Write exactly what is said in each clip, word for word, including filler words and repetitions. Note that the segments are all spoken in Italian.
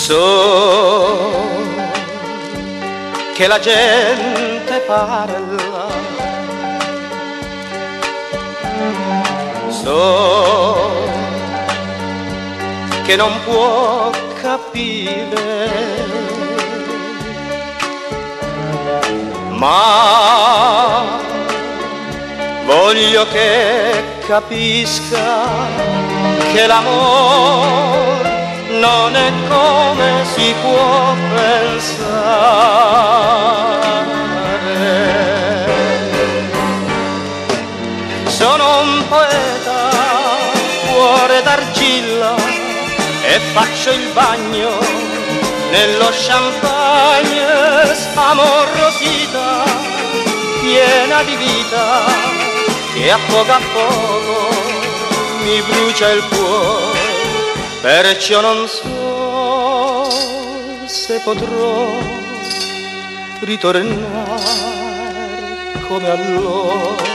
So che la gente parla, so che non può capire, ma voglio che capisca che l'amore non è come si può pensare. Sono un poeta, cuore d'argilla, e faccio il bagno nello champagne, amorosita, piena di vita, che a poco a poco mi brucia il cuore. Perciò non so se potrò ritornare come allora.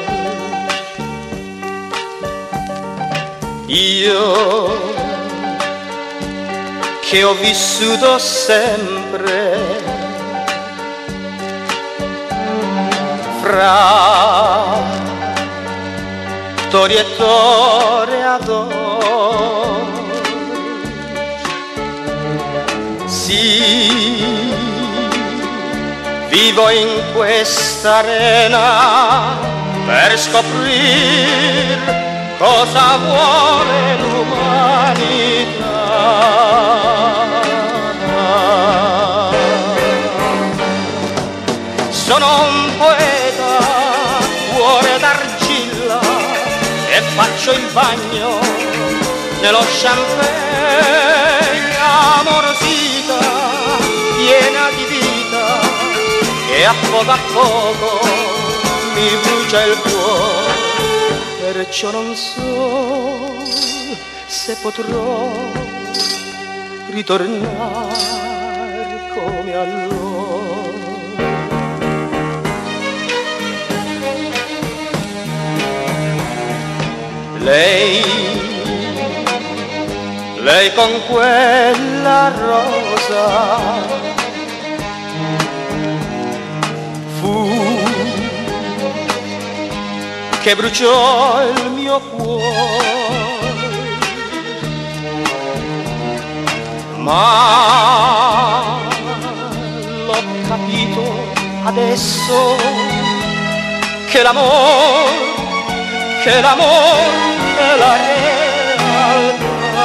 Io che ho vissuto sempre fra tori e toreador, sì, vivo in questa arena per scoprire cosa vuole l'umanità. Sono un poeta, cuore d'argilla, e faccio il bagno nello champagne, amorosita, piena di vita, che a poco a poco mi brucia il cuore. Perciò non so se potrò ritornare come allora. Lei, lei con quella rosa fu che bruciò il mio cuore, ma l'ho capito adesso che l'amore, che l'amore è la realtà.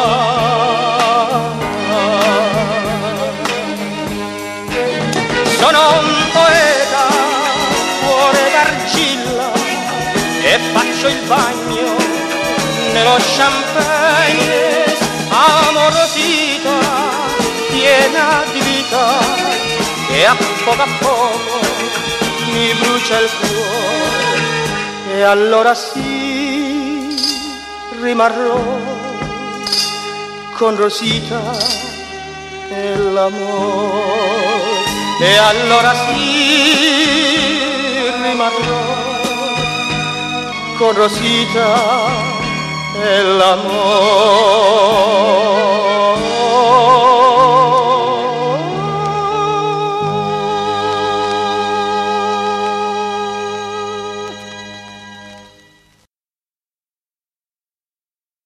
Sono un poeta, cuore d'argilla, e faccio il bagno nello champagne, amorosita, piena di vita, e a poco a poco mi brucia il cuore. E allora sì, rimarrò con Rosita e l'amore. E allora sì, rimarrò con Rosita e l'amore.